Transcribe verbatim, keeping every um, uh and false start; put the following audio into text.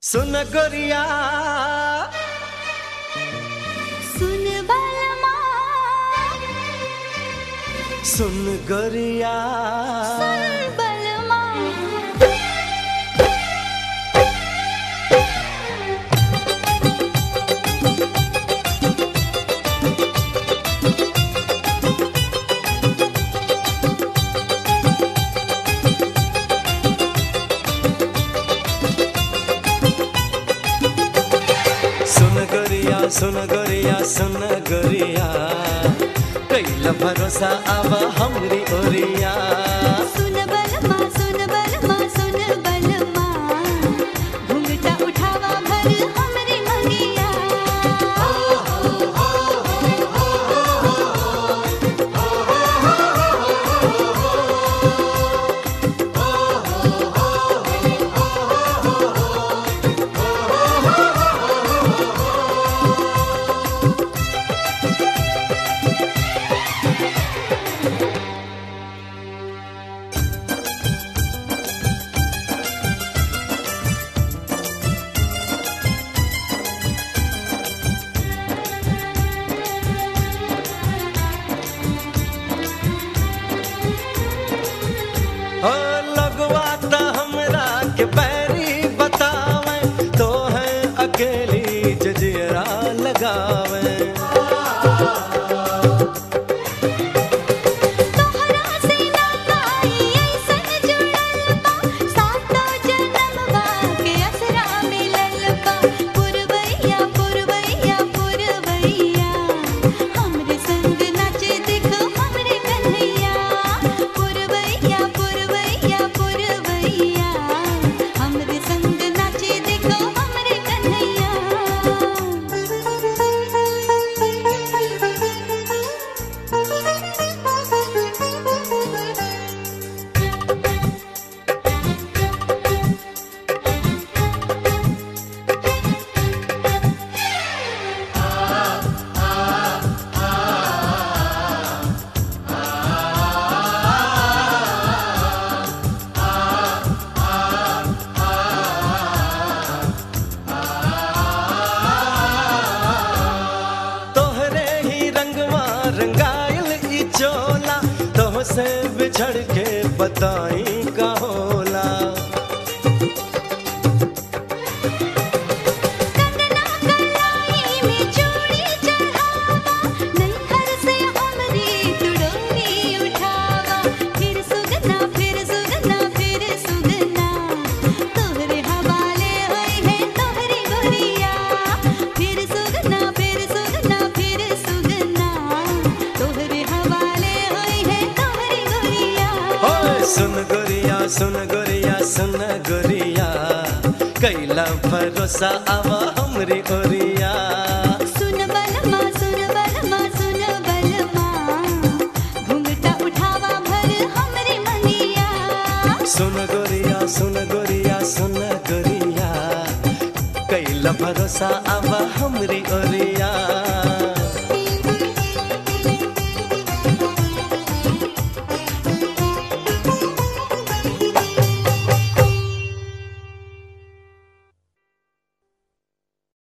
सुन गोरिया सुन बलमा सुन गोरिया सुन बलमा सुन गोरिया सुन गोरिया सुन गोरिया कैला भरोसा अब हमरी ओरिया सुन बलमा सुन बलमा सुन बलमा घूंघटा उठावा भर हमरी मंगिया हो लगवा ता हमरा के बैरी बतावे तो है अकेली जजियरा लगावे तोहरा से नाता ऐसन जुड़ल बा सातो जन्मवा के असरा मिलल बा पुरवैया पुरवैया पुरवैया हमरे संग नाचे देखो हमरे कन्हैया पुरवैया पुरवैया पुरवैया हमरे संग नाचे देखो हमरे कन्हैया तोहरे ही रंगवा रंगाइल ई चोला तोह से बिछड़ के बताई का होला कंगना कलाई में चूड़ी चढ़ावा नैहर से हमरी तुड़ोनी उठावा फिर सुगना फिर सुगना फिर सुगना तोहरे हवाले होई है तोहरी गोरिया फिर सुगना फिर सुगना फिर सुगना तोहरे हवाले होई है तोहरी गोरिया ओए सुन गोरिया सुन गोरिया सुन गोरिया कैला भरोसा अब हमरी ओरिया सुन बलमा सुन बलमा सुन बलमा घूंघटा उठावा भर हमरी मंगिया सुन गोरिया सुन गोरिया सुन गोरिया कैला भरोसा अब हमरी ओरिया